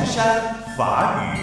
山法语。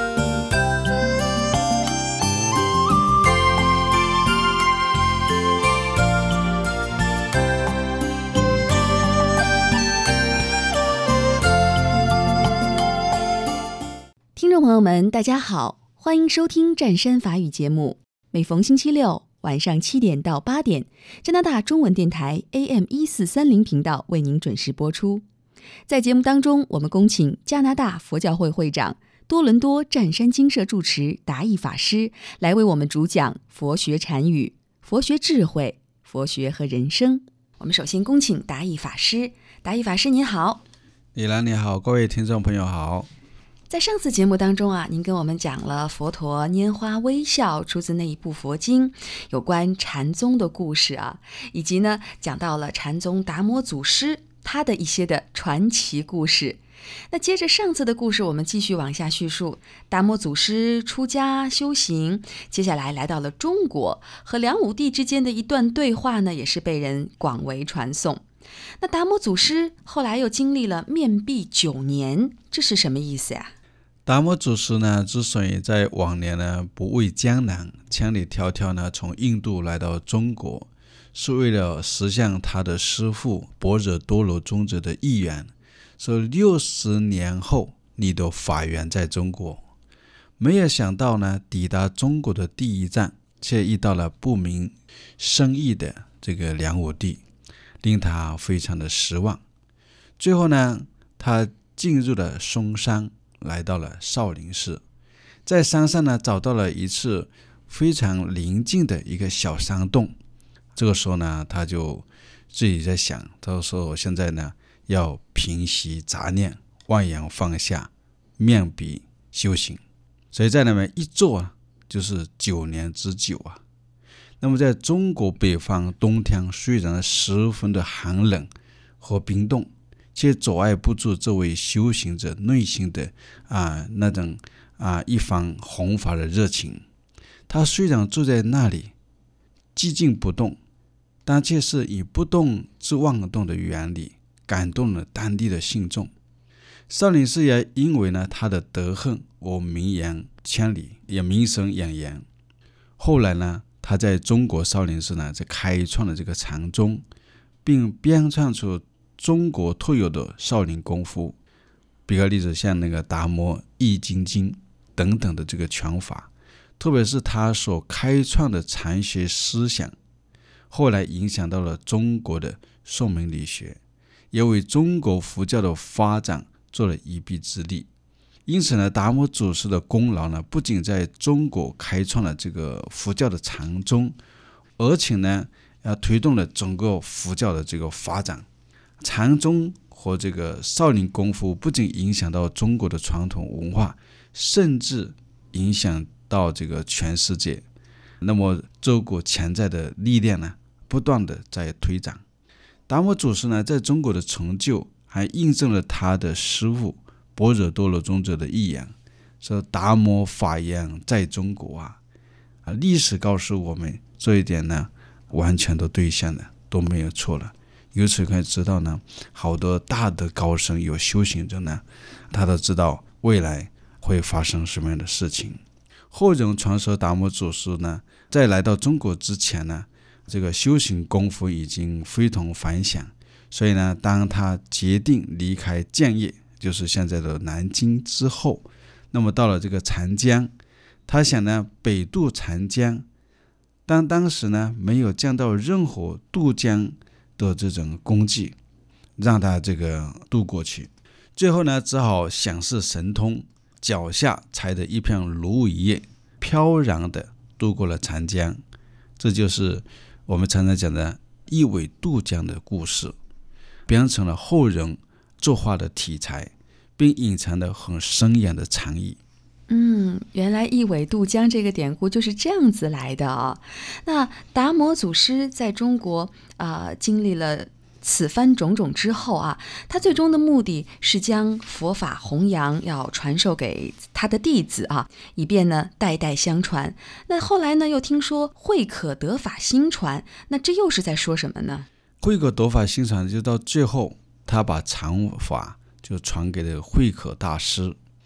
听众朋友们，大家好，欢迎收听湛山法语节目。每逢星期六晚上7点到8点，加拿大中文电台 AM1430 频道为您准时播出。在节目当中，我们恭请加拿大佛教会会长、多伦多湛山精舍住持达义法师来为我们主讲佛学禅语、佛学智慧、佛学和人生。我们首先恭请达义法师。达义法师您好。 李兰你好，各位听众朋友好。 在上次节目当中啊，您跟我们讲了佛陀拈花微笑出自那一部佛经有关禅宗的故事啊，以及呢讲到了禅宗达摩祖师他的一些的传奇故事。那接着上次的故事，我们继续往下叙述。达摩祖师出家修行，接下来来到了中国，和梁武帝之间的一段对话呢，也是被人广为传颂。那达摩祖师后来又经历了面壁9年，这是什么意思呀？ 达摩祖师呢，之所以在往年呢不畏艰难，千里迢迢呢从印度来到中国，是为了实现他的师父般若多罗宗者的意愿，说60年后你的法缘在中国。没有想到呢，抵达中国的第一站，却遇到了不明深意的这个梁武帝，令他非常的失望。最后呢，他进入了嵩山，来到了少林寺，在山上呢找到了一次非常宁静的一个小山洞。这个时候呢，他就自己在想，他说我现在呢要平息杂念，万言放下，面壁修行。所以在那边一坐啊，就是9年之久啊。那么在中国北方冬天虽然十分的寒冷和冰冻，却阻碍不住这位修行者内心的那种一番弘法的热情。他虽然坐在那里寂静不动，但却是以不动之妄动的原理感动了当地的信众。少林寺也因为呢他的德行而名扬千里，也名声远扬。后来呢，他在中国少林寺呢在开创了这个禅宗，并编创出中国特有的少林功夫，比个例子像那个达摩易筋经等等的这个拳法，特别是他所开创的禅学思想，后来影响到了中国的宋明理学，也为中国佛教的发展做了一臂之力。因此呢，达摩祖师的功劳呢，不仅在中国开创了这个佛教的禅宗，而且呢推动了整个佛教的这个发展。禅宗和这个少林功夫不仅影响到中国的传统文化，甚至影响到这个全世界。那么这股潜在的力量呢，不断的在推展。达摩祖师呢，在中国的成就还印证了他的师父般若多罗宗者的意言，说达摩法缘在中国啊。历史告诉我们这一点呢，完全都兑现了，都没有错了。由此可以知道呢，好多大的高僧有修行者呢，他都知道未来会发生什么样的事情。后人传说达摩祖师呢，在来到中国之前呢，这个修行功夫已经非同凡响。所以呢，当他决定离开建业，就是现在的南京之后，那么到了这个长江，他想呢北渡长江，但当时呢没有见到任何渡江的这种工具让他这个渡过去。最后呢，只好想是神通，脚下踩着一片芦苇叶，飘然的渡过了长江。这就是我们常常讲的一苇渡江的故事，变成了后人作画的题材，并隐藏了很深远的禅意。 原来一苇渡江这个典故就是这样子来的啊。那达摩祖师在中国经历了此番种种之后啊，他最终的目的是将佛法弘扬，要传授给他的弟子啊，以便呢代代相传。那后来呢，又听说慧可得法心传，那这又是在说什么呢？ 慧可得法心传，就到最后他把禅法就传给了慧可大师。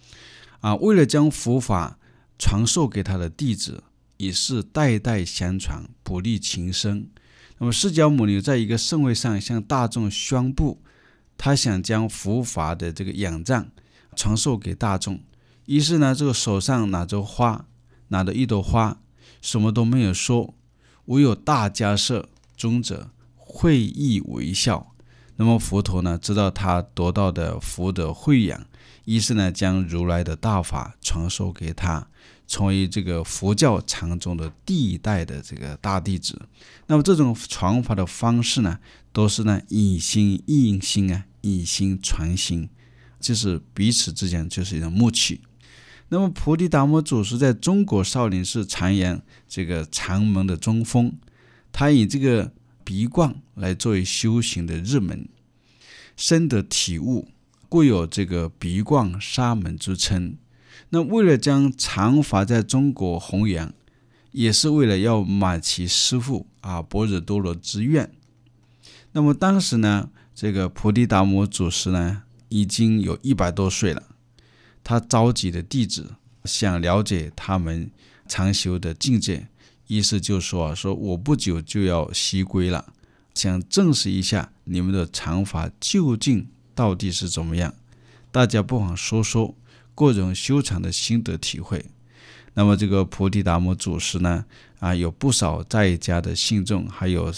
为了将佛法传授给他的弟子，也是代代相传，不立情深。那么释迦牟尼在一个盛会上向大众宣布，他想将佛法的这个仰仗传授给大众，于是呢，这个手上拿着一朵花，什么都没有说，唯有大迦叶尊者会意微笑。那么佛陀呢，知道他得到的福的惠养，于是呢，将如来的大法传授给他，成为这个佛教禅宗的第一代的这个大弟子。那么这种传法的方式呢，都是呢以心印心以心传心，就是彼此之间就是一种默契。那么菩提达摩祖师在中国少林寺禅言这个禅门的中锋，他以这个闭关来作为修行的入门，深得体悟，故有这个闭关沙门之称。那为了将禅法在中国弘扬，也是为了要满其师父般若多罗之愿。那么当时呢，这个菩提达摩祖师呢已经有100多岁了，他召集的弟子想了解他们禅修的境界，意思就说我不久就要西归了，想证实一下你们的禅法究竟到底是怎么样，大家不妨说说各种修禅的心得体会。那么这个菩提达摩祖师呢有不少在家的信众，还有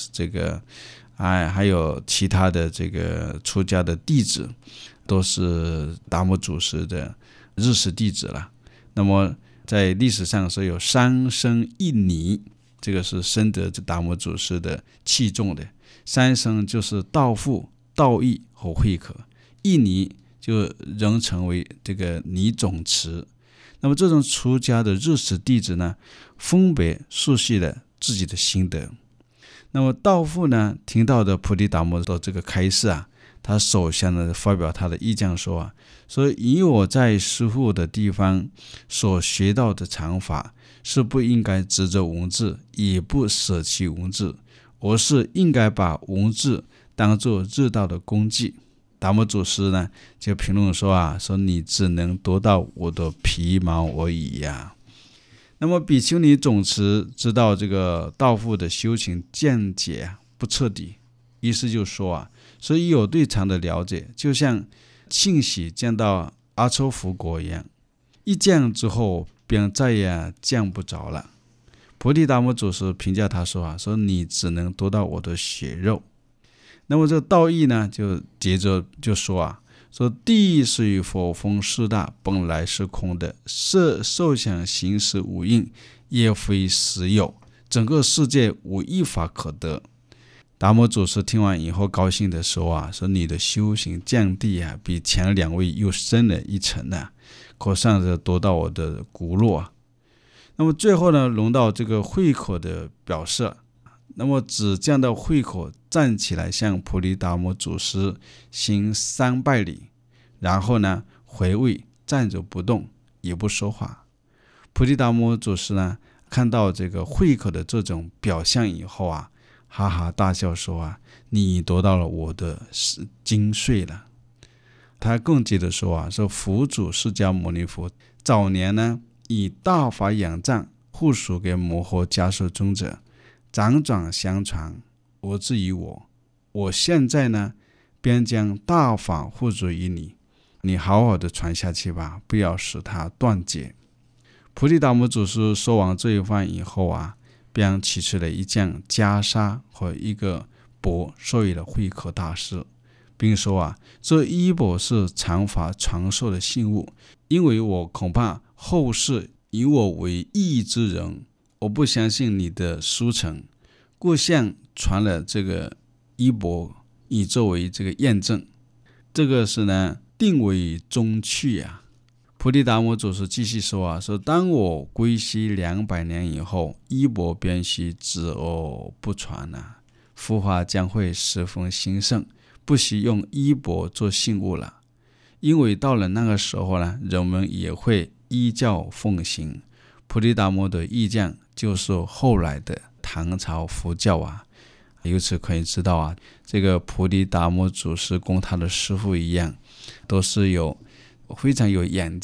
其他的这个出家的弟子，都是达摩祖师的日师弟子了。那么在历史上是有3僧1尼，这个是深得达摩祖师的器重的。3僧就是道父、道义和慧可，1尼就人称为这个尼总持。那么这种出家的日师弟子呢，分别述叙了自己的心得。那么道父呢，听到的菩提达摩的这个开示他首先呢发表他的意见说以我在师父的地方所学到的禅法，是不应该执着文字，也不舍弃文字，而是应该把文字当作入道的工具。达摩祖师呢就评论说你只能得到我的皮毛而已呀。那么比丘尼总持知道这个道父的修行见解不彻底，意思就说以有对禅的了解，就像庆喜见到阿抽佛果一样，一见之后便再也见不着了。菩提达摩祖师评价他说你只能得到我的血肉。那么这个道义呢就接着就说地是与佛风四大本来是空的，色受想行识五蕴也非实有，整个世界无一法可得。达摩祖师听完以后高兴地说你的修行见地比前2位又深了一层可算是得到我的鼓励。那么最后呢，轮到这个慧可的表示。那么只见到慧可站起来向菩提达摩祖师行3拜礼，然后呢回位站着不动，也不说话。菩提达摩祖师呢看到这个慧可的这种表象以后哈哈大笑说你得到了我的精髓了。他更接着说佛祖释迦牟尼佛早年呢以大法仰仗护属给摩诃迦叶尊者，辗转相传，而至于我现在呢便将大法护属于你，你好好的传下去吧，不要使它断绝。菩提达摩祖师说完这一番以后便取出了一件袈裟和一个钵，授予了慧可大师，并说这衣钵是禅法传授的信物，因为我恐怕后世以我为义之人，我不相信你的书成，故向传了这个衣钵，以作为这个验证。这个是呢定为宗趣菩提达摩祖师继续说当我归西200年以后，衣钵便须止而不传佛法将会十分兴盛，不惜用衣钵做信物了。因为到了那个时候呢，人们也会依教奉行。菩提达摩的意见就是后来的唐朝佛教由此可以知道这个菩提达摩祖师跟他的师父一样，都是非常有远见，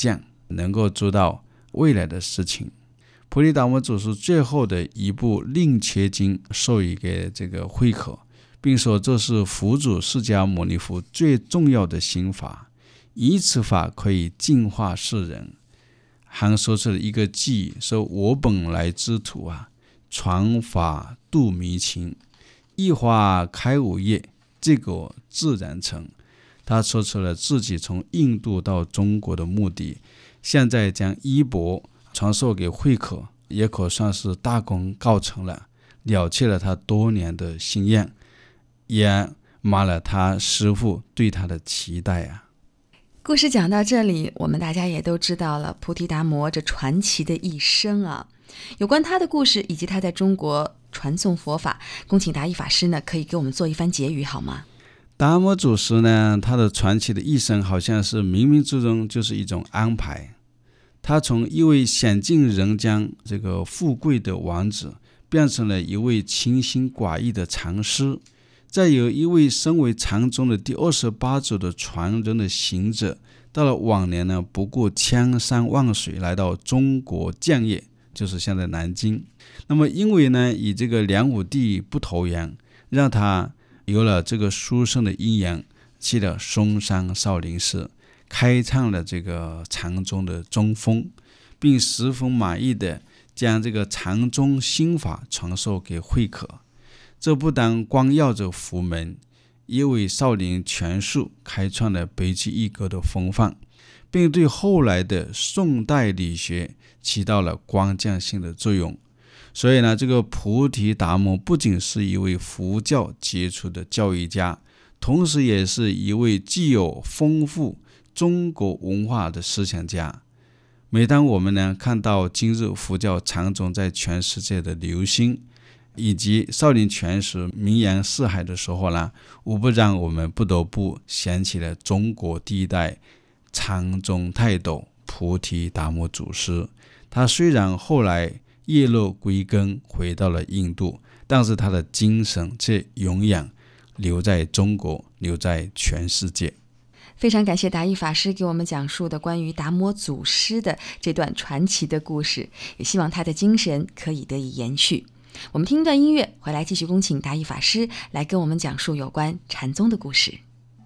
能够知道未来的事情。菩提达摩祖师最后的一部令切经授予给这个慧可，并说这是佛祖释迦牟尼佛最重要的心法，以此法可以净化世人。还说出了一个偈，说我本来之途传法度迷情，一花开5叶，这个自然成。他说出了自己从印度到中国的目的，现在将衣钵传授给慧可，也可算是大功告成了，了却了他多年的心愿，也满了他师父对他的期待故事讲到这里，我们大家也都知道了菩提达摩这传奇的一生有关他的故事以及他在中国传颂佛法，恭请达义法师呢可以给我们做一番结语好吗？ 达摩祖师呢，他的传奇的一生好像是冥冥之中就是一种安排。他从一位享尽人间这个富贵的王子，变成了一位清心寡欲的禅师，再由一位身为禅宗的第28祖的传人的行者，到了晚年呢，不顾千山万水来到中国建业，就是现在南京。那么因为呢与这个梁武帝不投缘，让他有了这个书生的因缘，去了嵩山少林寺，开创了这个禅宗的中锋，并十分满意的将这个禅宗心法传授给慧可。这不但光耀着佛门，也为少林拳术开创了北去一格的风范，并对后来的宋代理学起到了关键性的作用。所以呢，这个菩提达摩不仅是一位佛教杰出的教育家，同时也是一位具有丰富中国文化的思想家。每当我们呢看到今日佛教禅宗在全世界的流行，以及少林拳术名扬四海的时候呢，无不让我们不得不想起了中国第一代禅宗泰斗菩提达摩祖师。他虽然后来叶落归根回到了印度，但是他的精神却永远留在中国，留在全世界。 非常感谢达义法师给我们讲述的关于达摩祖师的这段传奇的故事，也希望他的精神可以得以延续。我们听一段音乐，回来继续恭请达义法师来跟我们讲述有关禅宗的故事。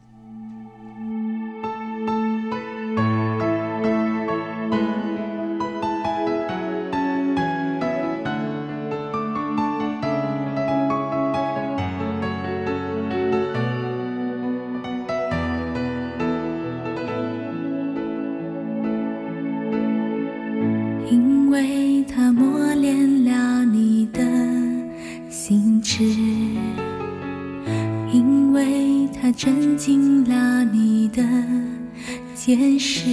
因为它磨练了你的心智，因为它镇静了你的见识，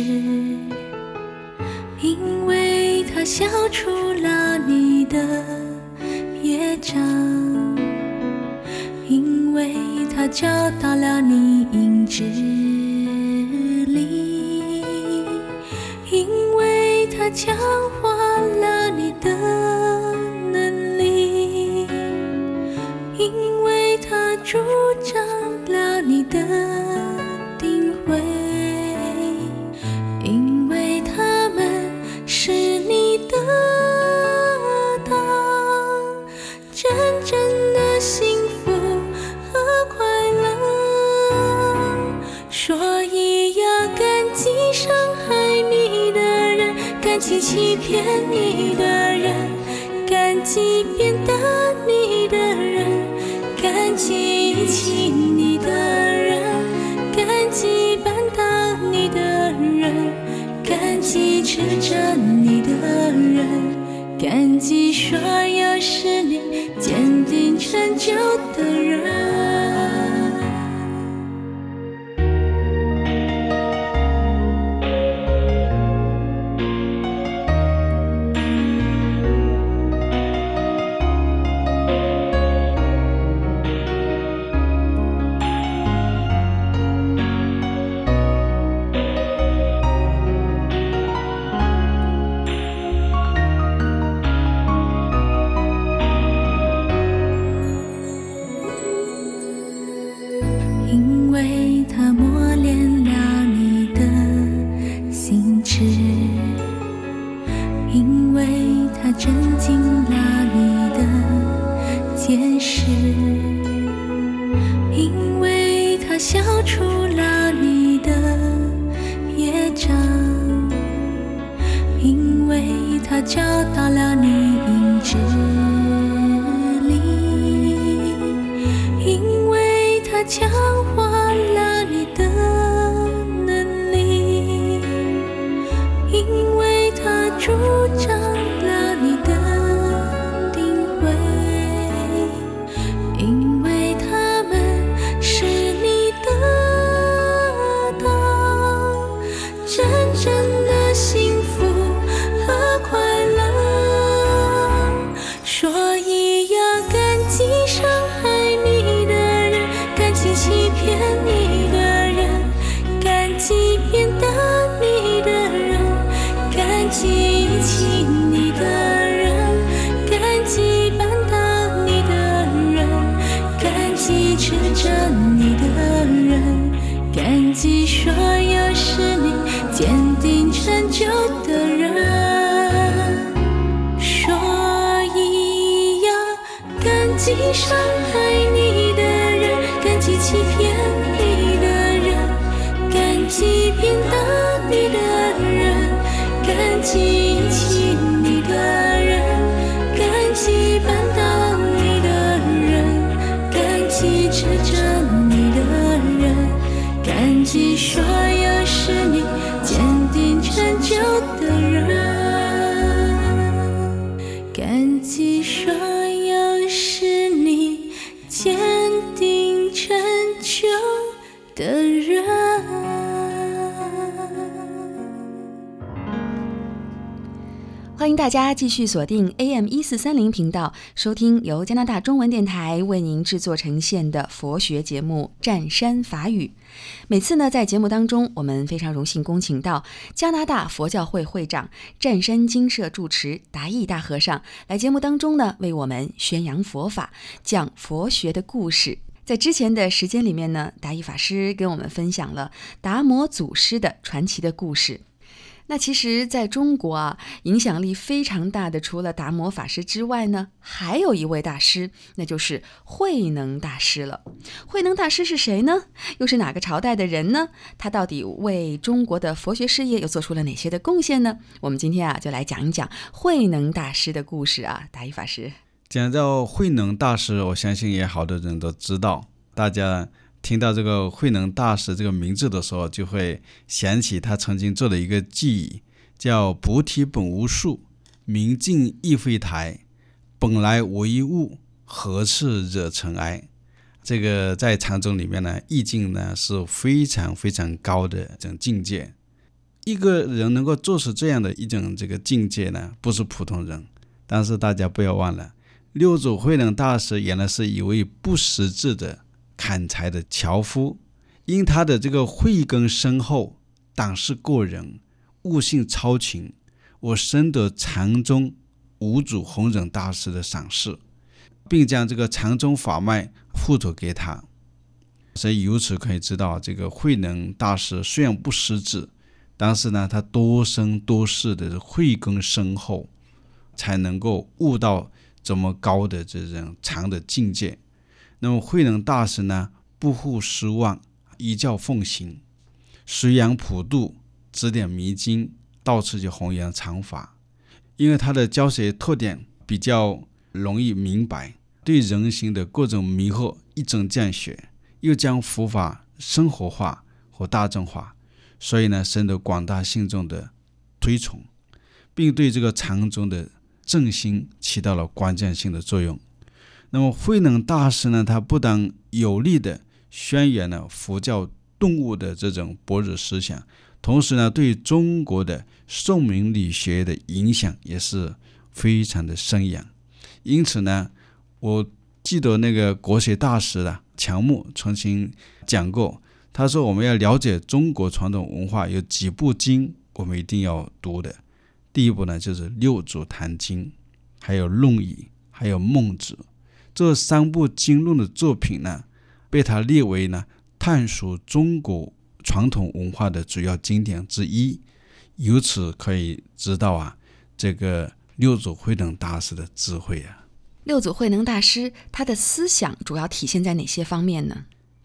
因为它消除了你的业障，因为它找到了你因智力，因为它强化了你的能力，因为它助长了你的定慧，因为它们是你的党，真正的幸福和快乐。所以要感激伤害你的人，感激欺骗你的人，感激鞭打你的人，感激遗弃你的人，感激绊倒你的人，感激指责你的人，感激所有使你坚定成就的人。因为它磨练了你的心智， 他消除了你的业障，因为他找到了你意志力，因为他强化了你的能力，因为他主张了你的定位，因为他们是你的党，真正的幸福和快乐。所以要感激伤害你的人，感激欺骗你的人，感激骗打你的人，感激遗弃你的人，感激绊倒你的人，感激指责你的人，感激所有使你坚定成就的人。所以要感激伤害你的人，感激欺骗你的人，感激骗打你的人，感激遗弃你的人，感激绊倒你的人，感激指责你的人，感激所有使你坚定成就的人，感激所有使你坚定成就的人。 欢迎大家继续锁定 AM1430 频道，收听由加拿大中文电台为您制作呈现的佛学节目《湛山法语》。每次呢，在节目当中，我们非常荣幸恭请到加拿大佛教会会长、湛山精舍住持达义大和尚来节目当中呢，为我们宣扬佛法，讲佛学的故事。在之前的时间里面呢，达义法师跟我们分享了达摩祖师的传奇的故事。那其实在中国啊，影响力非常大的，除了达摩法师之外呢，还有一位大师，那就是慧能大师了。慧能大师是谁呢？又是哪个朝代的人呢？他到底为中国的佛学事业又做出了哪些的贡献呢？我们今天啊，就来讲一讲慧能大师的故事啊。达义法师讲到慧能大师，我相信也好多人都知道，大家听到这个慧能大师这个名字的时候，就会想起他曾经做的一个偈语，叫菩提本无树，明镜亦非台，本来无一物，何事惹尘埃。这个在禅宗里面呢，意境呢是非常非常高的这种境界。一个人能够做出这样的一种这个境界呢，不是普通人。但是大家不要忘了，六祖慧能大师原来是一位不识字的砍柴的樵夫，因他的这个慧根深厚，胆识过人，悟性超群，我深得禅宗五祖弘忍大师的赏识，并将这个禅宗法脉付托给他。所以由此可以知道，这个慧能大师虽然不识字，但是呢，他多生多世的慧根深厚，才能够悟到这么高的这种禅的境界。那么慧能大师呢，不负失望，依教奉行，随扬普度，指点迷津，到处就弘扬禅法。因为他的教学特点比较容易明白，对人心的各种迷惑一针见血，又将佛法生活化和大众化，所以呢，深得广大信众的推崇，并对这个禅宗的振兴起到了关键性的作用。那么慧能大师呢，他不但有力的宣扬了佛教顿悟的这种般若思想，同时呢，对中国的宋明理学的影响也是非常的深远。因此呢，我记得那个国学大师乔木曾经讲过，他说我们要了解中国传统文化，有几部经我们一定要读的。第一部呢，就是六祖坛经，还有论语，还有孟子。这三部经论的作品呢，被他列为呢探索中国传统文化的主要经典之一。由此可以知道这个六祖慧能大师的智慧六祖慧能大师他的思想主要体现在哪些方面呢？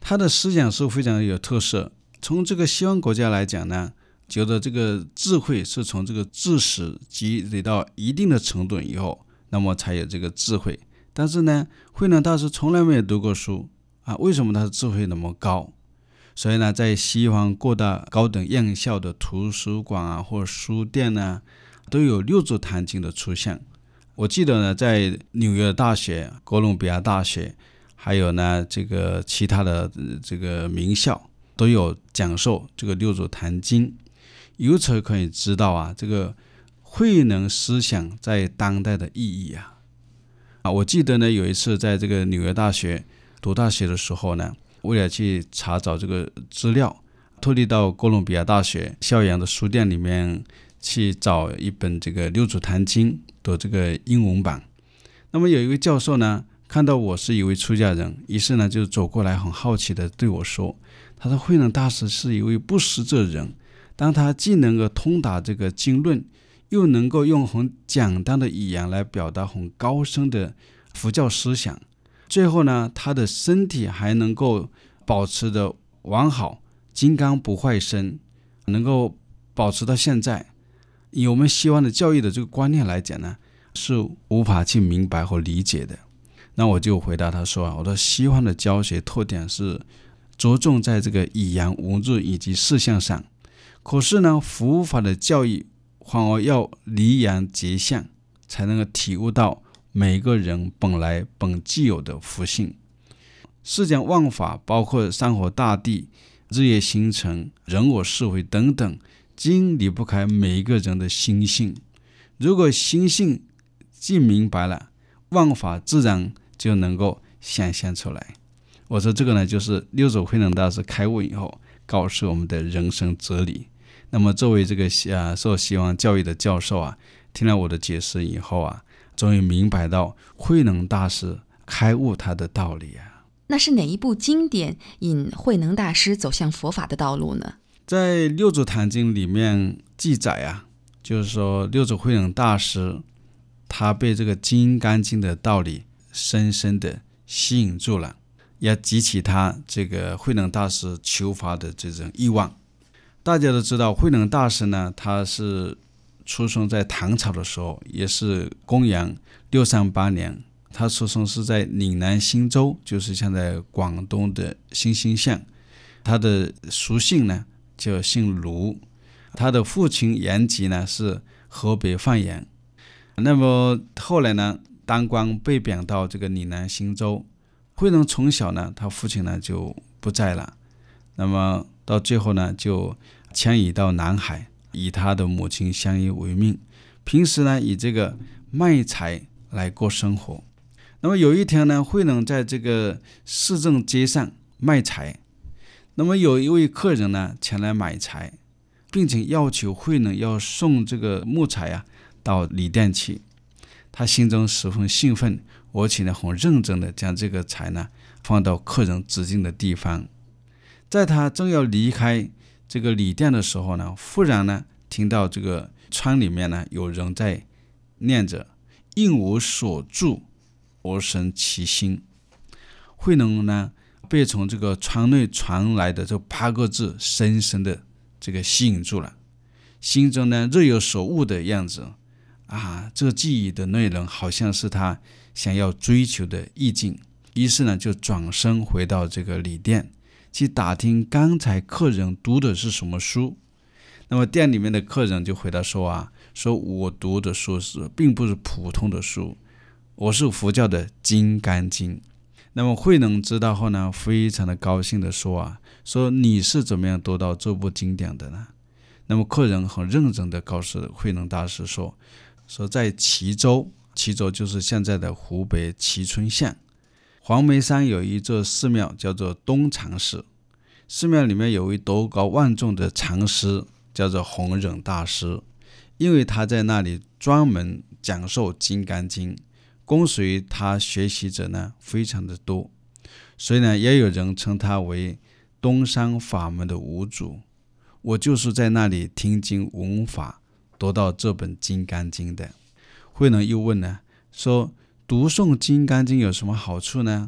他的思想是非常有特色。从这个西方国家来讲呢，觉得这个智慧是从这个知识积累到一定的程度以后，那么才有这个智慧。但是呢，慧能大师从来没有读过书啊，为什么他的智慧那么高？所以呢，在西方各大高等院校的图书馆啊，或者书店呢，都有六祖坛经的出现。我记得呢，在纽约大学、哥伦比亚大学，还有呢这个其他的这个名校都有讲授这个六祖坛经。由此可以知道啊，这个慧能思想在当代的意义啊。我记得呢，有一次在这个纽约大学读大学的时候呢，为了去查找这个资料，特地到哥伦比亚大学校园的书店里面去找一本这个六祖坛经的这个英文版。那么有一位教授呢，看到我是一位出家人，于是呢就走过来，很好奇的对我说，他说慧能大师是一位不识字人，当他既能够通达这个经论，又能够用很简单的语言来表达很高深的佛教思想，最后呢，他的身体还能够保持的完好，金刚不坏身，能够保持到现在。以我们西方的教育的这个观念来讲呢，是无法去明白和理解的。那我就回答他说，我的西方的教学特点是着重在这个语言文字以及事项上，可是呢，佛法的教育反而要离言结相，才能够体悟到每个人本具有的福性。世间万法，包括山河大地、日月星辰、人我是非等等，均离不开每一个人的心性。如果心性既明白了，万法自然就能够显现出来。我说这个呢，就是六祖慧能大师开悟以后告诉我们的人生哲理。那么作为这个受西方教育的教授啊，听了我的解释以后啊，终于明白到慧能大师开悟他的道理啊。 那是哪一部经典引慧能大师走向佛法的道路呢？ 在六祖坛经里面记载啊，就是说六祖慧能大师他被这个金刚经的道理深深的吸引住了，也激起他这个慧能大师求法的这种欲望。大家都知道慧能大师呢，他是出生在唐朝的时候，也是公元638年，他出生是在岭南新州，就是现在广东的新兴县。他的俗姓呢就姓卢，他的父亲延吉呢是河北范阳。那么后来呢，当官被贬到这个岭南新州，慧能从小呢，他父亲呢就不在了，那么到最后呢就迁移到南海，以他的母亲相依为命，平时呢以这个卖柴来过生活。那么有一天呢，慧能在这个市政街上卖柴，那么有一位客人呢前来买柴，并且要求慧能要送这个木材啊到旅店去。他心中十分兴奋，而且呢很认真的将这个柴呢放到客人指定的地方。在他正要离开这个旅店的时候呢，忽然呢听到这个窗里面呢有人在念着应无所住而生其心。慧能呢被从这个窗内传来的这8个字深深的这个吸引住了，心中呢若有所悟的样子啊，这个记忆的内容好像是他想要追求的意境。于是呢就转身回到这个旅店去打听刚才客人读的是什么书。那么店里面的客人就回答说说我读的书并不是普通的书，我是佛教的金刚经。那么慧能知道后呢，非常的高兴的说说你是怎么样读到这部经典的呢？那么客人很认真的告诉慧能大师说在蕲州就是现在的湖北蕲春县黄梅山有一座寺庙叫做东禅寺，寺庙里面有位德高望重的禅师叫做弘忍大师，因为他在那里专门讲授金刚经，跟随他学习者呢非常的多，所以呢也有人称他为东山法门的五祖。我就是在那里听经闻法得到这本金刚经的。慧能又问呢，说读诵金刚经有什么好处呢？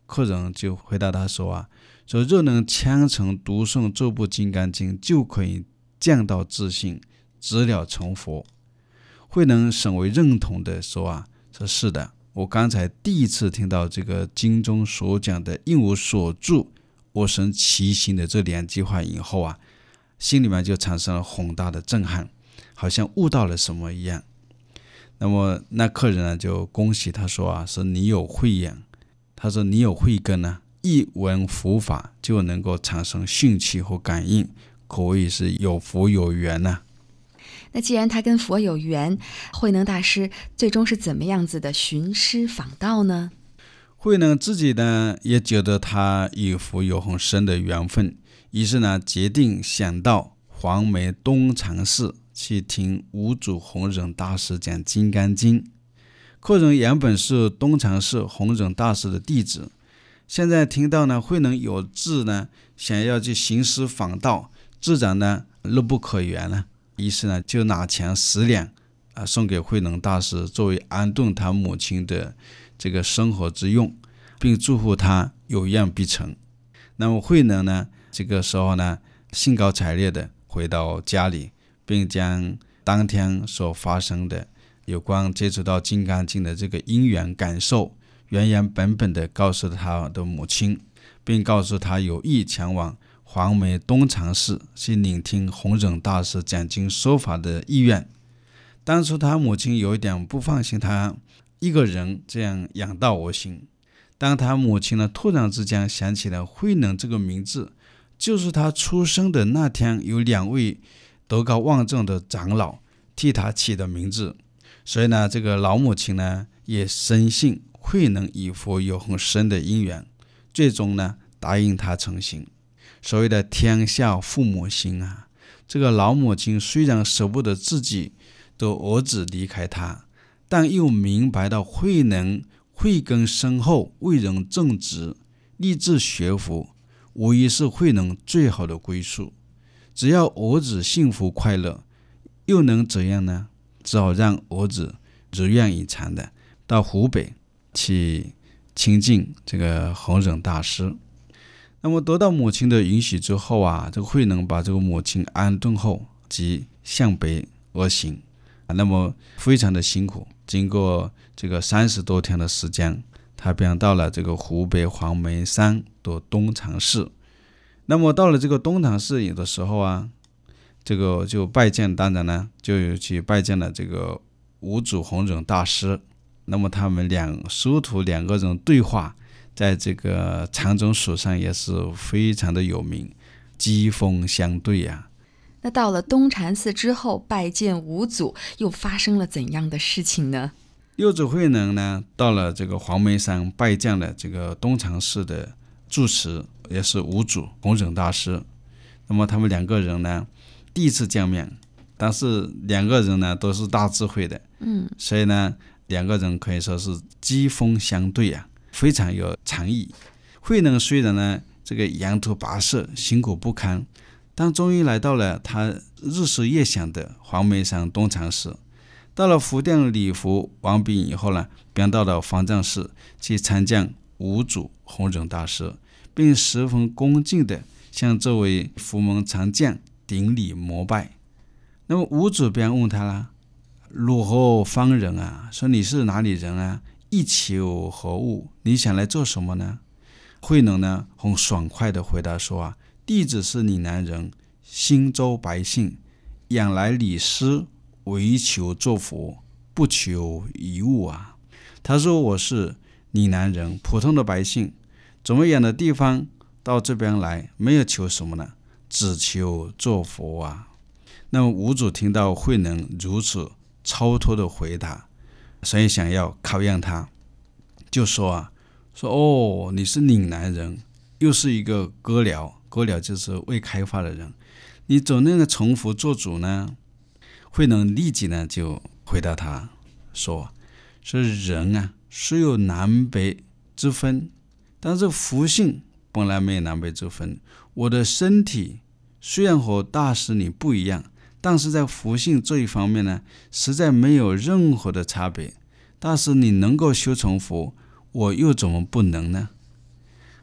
客人就回答他说若能虔诚读诵这部金刚经，就可以降到自信，直了成佛。慧能甚为认同的说是的，我刚才第一次听到这个经中所讲的应无所住，我生其心的这2句话以后心里面就产生了宏大的震撼，好像悟到了什么一样。那么那客人呢就恭喜他说是你有慧眼，他说你有慧根一闻佛法就能够产生兴趣和感应，可谓是有福有缘那既然他跟佛有缘，慧能大师最终是怎么样子的寻师访道呢？ 慧能自己呢也觉得他与佛有很深的缘分，于是呢决定想到黄梅东禅寺去听五祖弘忍大师讲金刚经。客人原本是东禅寺弘忍大师的弟子，现在听到呢慧能有志呢想要去寻师访道，自然呢乐不可言了。于是呢就拿钱10两送给慧能大师，作为安顿他母亲的这个生活之用，并祝福他有愿必成。那么慧能呢这个时候呢兴高采烈的回到家里，并将当天所发生的有关接触到金刚经的这个因缘感受原原本本的告诉他的母亲，并告诉他有意前往黄梅东禅寺去聆听弘忍大师讲经说法的意愿。当初他母亲有一点不放心他一个人这样仰道而行，当他母亲呢突然之间想起了慧能这个名字，就是他出生的那天有2位德高望重的长老替他起的名字，所以呢这个老母亲呢也深信慧能与佛有很深的因缘，最终呢答应他成行。所谓的天下父母心这个老母亲虽然舍不得自己的儿子离开他，但又明白到慧能慧根深厚，为人正直，立志学佛，无疑是慧能最好的归宿。只要儿子幸福快乐，又能怎样呢？只好让儿子如愿以偿的到湖北去亲近这个弘忍大师。那么得到母亲的允许之后这个慧能把这个母亲安顿后，即向北而行。那么非常的辛苦，经过这个30多天的时间，他便到了这个湖北黄梅山的东禅寺。那么到了这个东禅寺有的时候这个就拜见，当然呢就去拜见了这个五祖弘忍大师。那么他们师徒2个人对话，在这个禅宗史上也是非常的有名，机锋相对那到了东禅寺之后拜见五祖，又发生了怎样的事情呢？ 六祖慧能呢到了这个黄梅山拜见了这个东禅寺的住持，也是五祖弘忍大师。那么他们2个人呢第一次见面，但是2个人呢都是大智慧的，所以呢2个人可以说是机锋相对非常有禅意。慧能虽然呢这个仰途跋涉辛苦不堪，但终于来到了他日思夜想的黄梅山东禅寺。到了福殿礼服完毕以后呢，便到了方丈寺去参见五祖弘忍大师，并十分恭敬地向这位福门禅将顶礼膜拜。那么五祖便问他了，如何方人说你是哪里人一求何物？你想来做什么呢？慧能呢很爽快地回答说弟子是岭南人，新州百姓，仰来礼师，唯求做佛，不求一物他说我是岭南人，普通的百姓，这么远的地方到这边来，没有求什么呢，只求做佛那么五祖听到慧能如此超脱的回答，所以想要考验他，就说你是岭南人，又是一个獦獠就是未开发的人，你怎能成佛做主呢？慧能立即呢就回答他说人是有南北之分，但是福性本来没有南北之分。我的身体虽然和大师你不一样，但是在福性这一方面呢，实在没有任何的差别。大师你能够修成佛，我又怎么不能呢？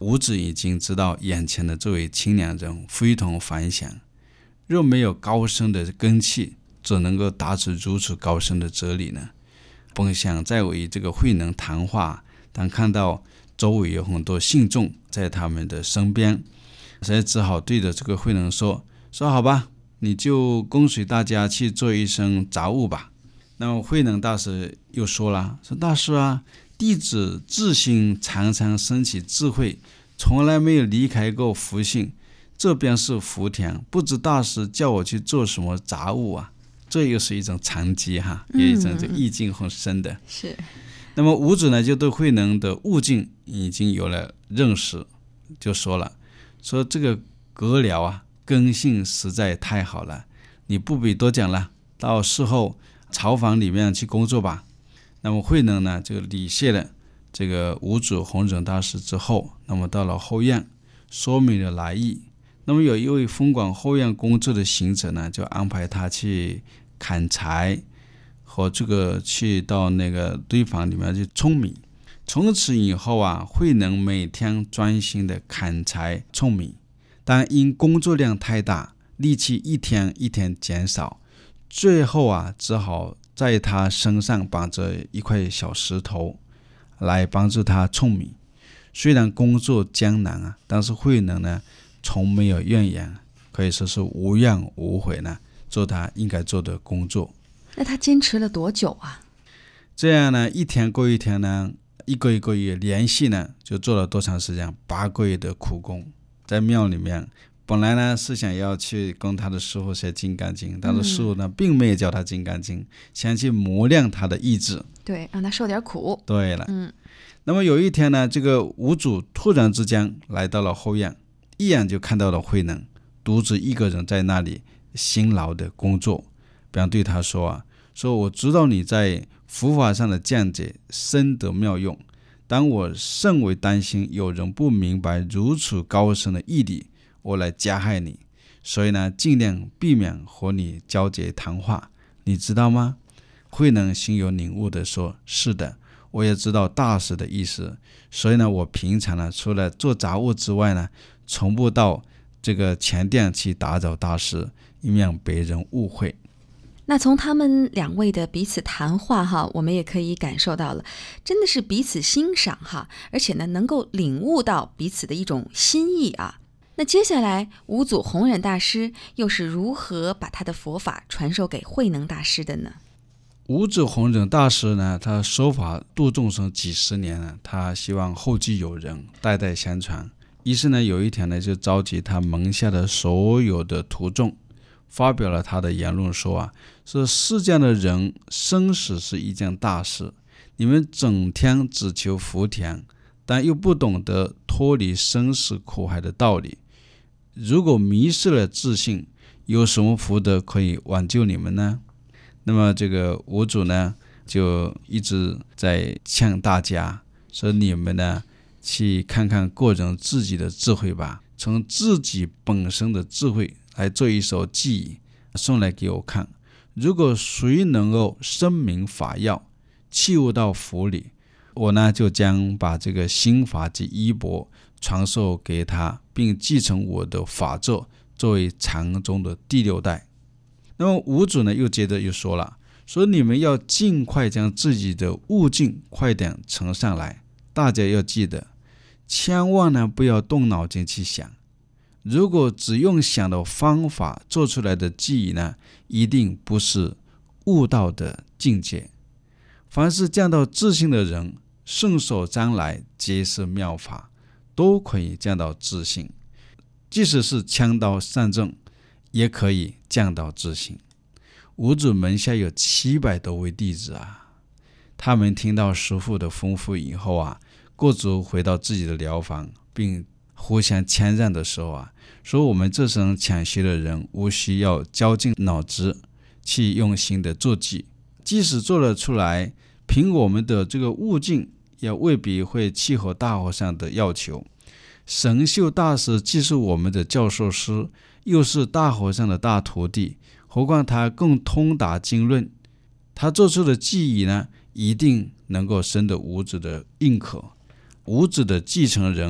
伍子已经知道眼前的这位青年人非同凡响，若没有高深的根器，怎能够达出如此高深的哲理呢？本想再为这个慧能谈话，但看到周围有很多信众在他们的身边，所以只好对着这个慧能说好吧，你就跟随大家去做一声杂务吧。那么慧能大师又说了，说大师啊，弟子自心常常升起智慧，从来没有离开过福性，这便是福田，不知大师叫我去做什么杂务啊？这又是一种禅机哈，有一种这意境很深的。 是。 那么伍子呢，就对慧能的悟境已经有了认识，就说了，说这个阁僚啊，根性实在太好了，你不必多讲了，到事后朝房里面去工作吧。那么慧能呢，就礼谢了这个伍子弘忍大师之后，那么到了后院，说明了来意。那么有一位分管后院工作的行者呢，就安排他去砍柴和这个去到那个堆房里面去舂米。从此以后啊，慧能每天专心的砍柴舂米，但因工作量太大，力气一天一天减少，最后啊，只好在他身上绑着一块小石头来帮助他舂米。虽然工作艰难啊，但是慧能呢从没有怨言，可以说是无怨无悔呢，做他应该做的工作。 那他坚持了多久啊？ 这样呢，一天过一天呢，一个月连续呢，就做了多长时间？8个月的苦功。在庙里面，本来呢是想要去跟他的师父学金刚经，但是师父呢并没有教他金刚经，想去磨亮他的意志， 对，让他受点苦。 对了，那么有一天呢，这个伍子突然之间来到了后院，一眼就看到了慧能独自一个人在那里辛劳的工作，便对他说说我知道你在佛法上的见解深得妙用，但我甚为担心有人不明白如此高深的义理，我来加害你，所以呢，尽量避免和你交接谈话，你知道吗？慧能心有领悟的说，是的，我也知道大师的意思，所以呢，我平常呢，除了做杂物之外呢，从不到这个前殿去打扰大师，以免别人误会。 那从他们两位的彼此谈话哈，我们也可以感受到了，真的是彼此欣赏哈，而且呢，能够领悟到彼此的一种心意啊。那接下来五祖弘忍大师又是如何把他的佛法传授给慧能大师的呢？ 五祖弘忍大师呢，他说法度众生几十年了，他希望后继有人，代代相传。于是呢，有一天呢，就召集他门下的所有的徒众，发表了他的言论说说世间的人生死是一件大事，你们整天只求福田，但又不懂得脱离生死苦海的道理，如果迷失了自信，有什么福德可以挽救你们呢？那么这个五祖呢，就一直在劝大家说，你们呢去看看个人自己的智慧吧，从自己本身的智慧来做一首偈语送来给我看，如果谁能够深明法要，契悟到佛理，我呢就将把这个心法及衣钵传授给他，并继承我的法座，作为禅宗的第6代。那么五祖呢又接着又说了，说你们要尽快将自己的悟境快点呈上来，大家要记得，千万呢不要动脑筋去想，如果只用想的方法做出来的记忆呢，一定不是悟道的境界。凡是见到自信的人，顺手拈来皆是妙法，都可以见到自信，即使是枪刀上阵，也可以降到自信。五祖门下有700多位弟子他们听到师父的吩咐以后各自回到自己的寮房，并互相谦让的时候说我们这生抢学的人，无需要绞尽脑汁去用心的做记，即使做了出来，凭我们的这个悟境，也未必会契合大和尚的要求。神秀大师既是我们的教授师，又是大和尚的大徒弟，何况他更通达经论，他做出的记忆呢，一定能够深得五祖的认可。五祖的继承人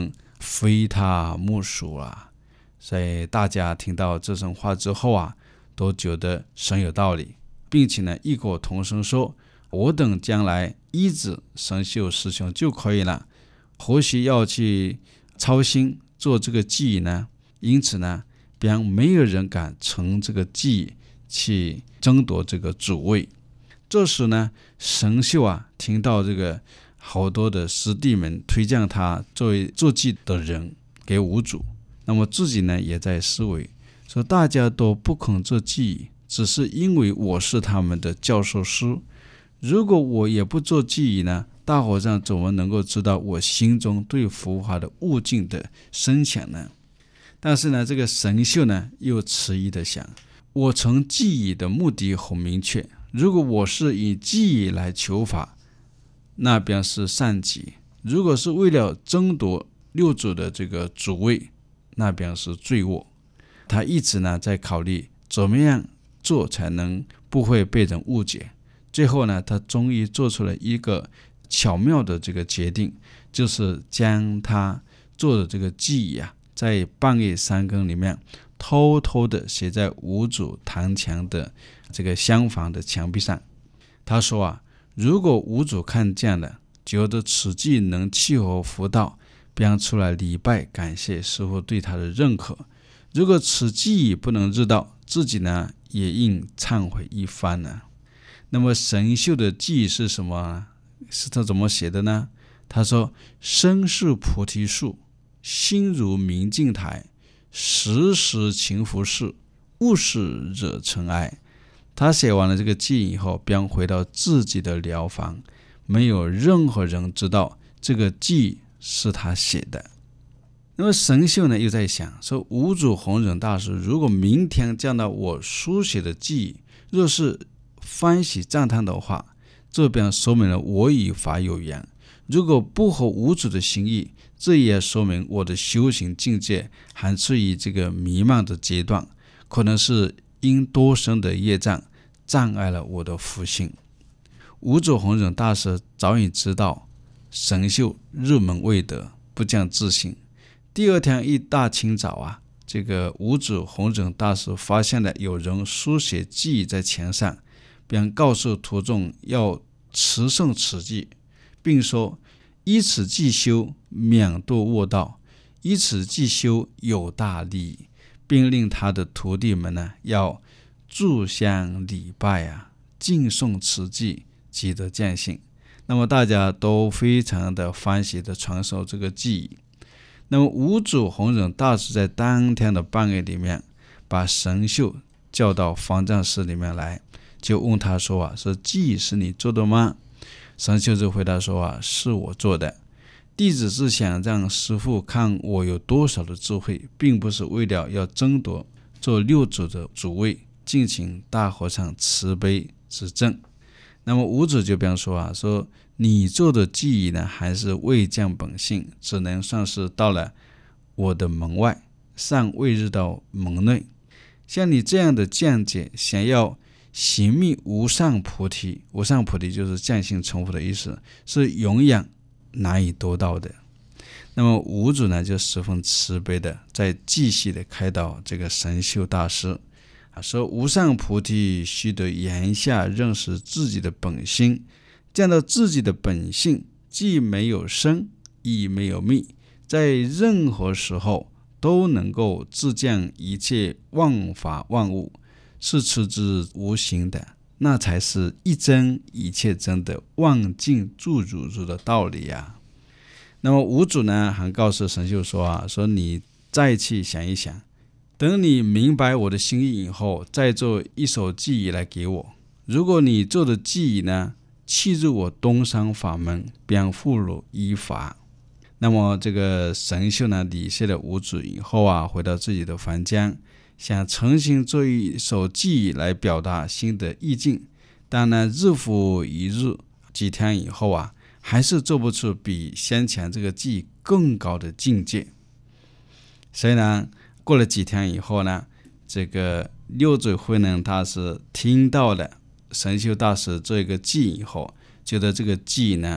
非他莫属啊。所以大家听到这声话之后啊，都觉得神有道理，并且呢异口同声说，我等将来医治神秀师兄就可以了，何须要去操心做这个记忆呢？因此呢，便没有人敢乘这个记忆去争夺这个主位。这时呢，神秀啊听到这个好多的师弟们推荐他作为做记的人给五主，那么自己呢也在思维说，大家都不肯做记忆，只是因为我是他们的教授师，如果我也不做记忆呢，大和尚怎么能够知道我心中对佛法的悟境的深浅呢？但是呢，这个神秀呢又迟疑的想，我从记忆的目的很明确，如果我是以记忆来求法，那便是善己；如果是为了争夺六祖的这个主位，那便是罪恶。他一直呢在考虑怎么样做才能不会被人误解。最后呢，他终于做出了一个巧妙的这个决定，就是将他做的这个记忆啊，在半夜三更里面偷偷的写在五祖堂墙的这个厢房的墙壁上。他说啊，如果五祖看见了，觉得此记能契合佛道，便出来礼拜感谢师父对他的认可；如果此记忆不能知道，自己呢也应忏悔一番呢。那么神秀的记忆是什么呢？是他怎么写的呢？他说，身是菩提树，心如明镜台，时时勤拂拭，勿使惹尘埃。他写完了这个记忆以后，便回到自己的寮房，没有任何人知道这个记忆是他写的。那么神秀呢又在想说，五祖弘忍大师如果明天见到我书写的记忆，若是欢喜赞叹的话，这便说明了我与法有缘；如果不合五祖的心意，这也说明我的修行境界还处于这个迷茫的阶段，可能是因多生的业障障碍了我的福性。五祖弘忍大师早已知道神秀入门未得，不将自信。第二天一大清早啊，这个五祖弘忍大师发现了有人书写记忆在墙上，便告诉徒众要持诵此记，并说依此记修，免堕恶道；依此记修，有大利益，并令他的徒弟们呢要炷香礼拜啊，敬诵此记，即得见性。那么大家都非常的欢喜的传授这个记忆。那么五祖弘忍大师在当天的半夜里面，把神秀叫到方丈室里面来，就问他说啊，说记忆是你做的吗？神秀就回答说啊，是我做的。弟子是想让师父看我有多少的智慧，并不是为了要争夺做六祖的主位，敬请大和尚慈悲指正。那么五祖就便说啊，说你做的记忆呢，还是未降本性，只能算是到了我的门外，尚未入到门内。像你这样的见解，想要行密无上菩提，无上菩提就是见性成佛的意思，是永远难以得到的。那么五祖呢，就十分慈悲的再继续的开导这个神秀大师，说无上菩提须得言下认识自己的本心，见到自己的本性既没有生亦没有灭，在任何时候都能够自见一切万法万物是出自无形的，那才是一真一切真的万境住如如的道理啊。那么五祖呢还告诉神秀说啊，说你再去想一想，等你明白我的心意以后，再做一首记忆来给我。如果你做的记忆呢契入我东山法门，便付入依法。那么这个神秀呢礼谢了五祖以后啊，回到自己的房间，想重新做一首记忆来表达新的意境，但呢日复一日，几天以后啊，还是做不出比先前这个记忆更高的境界。所以呢过了几天以后呢，这个六祖慧能大师听到了神秀大师做一个记忆以后，觉得这个记忆呢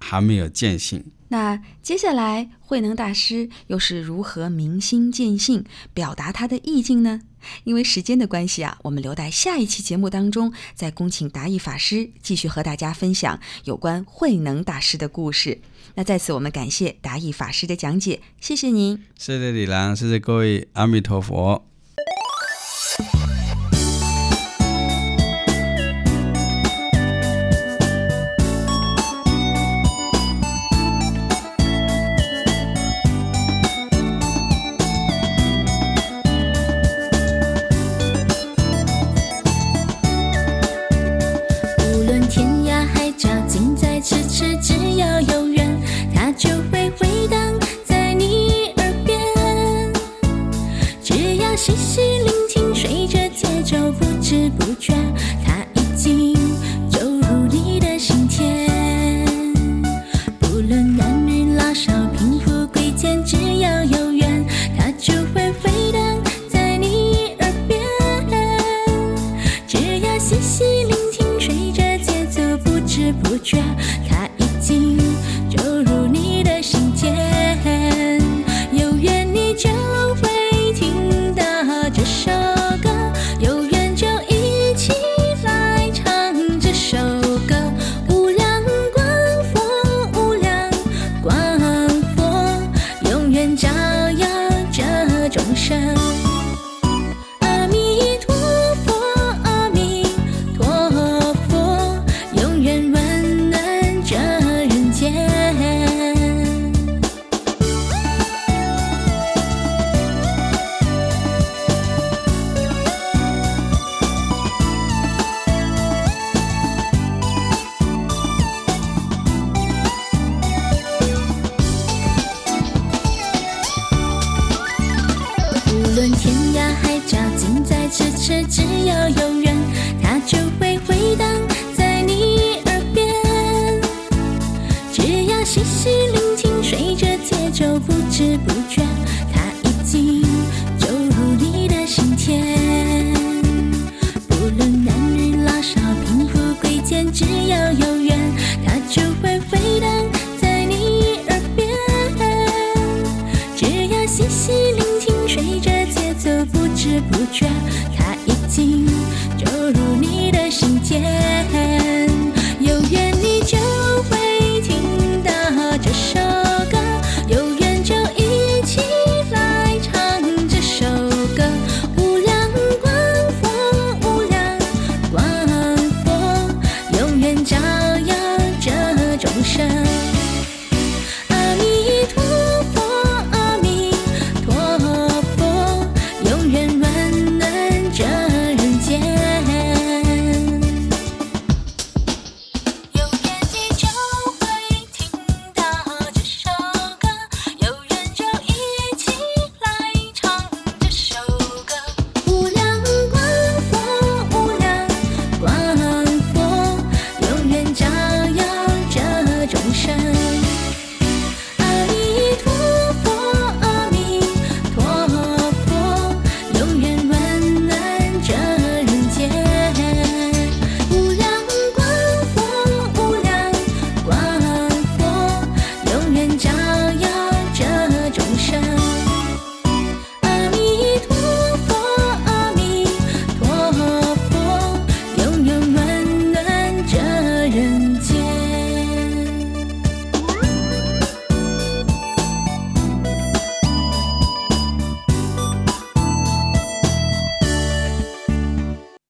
还没有见性。 那接下来慧能大师又是如何明心见性，表达他的意境呢？因为时间的关系啊，我们留待下一期节目当中，再恭请达义法师继续和大家分享有关慧能大师的故事。那在此我们感谢达义法师的讲解，谢谢您。 谢谢李兰，谢谢各位，阿弥陀佛。 细细聆听，随着节奏不知不觉。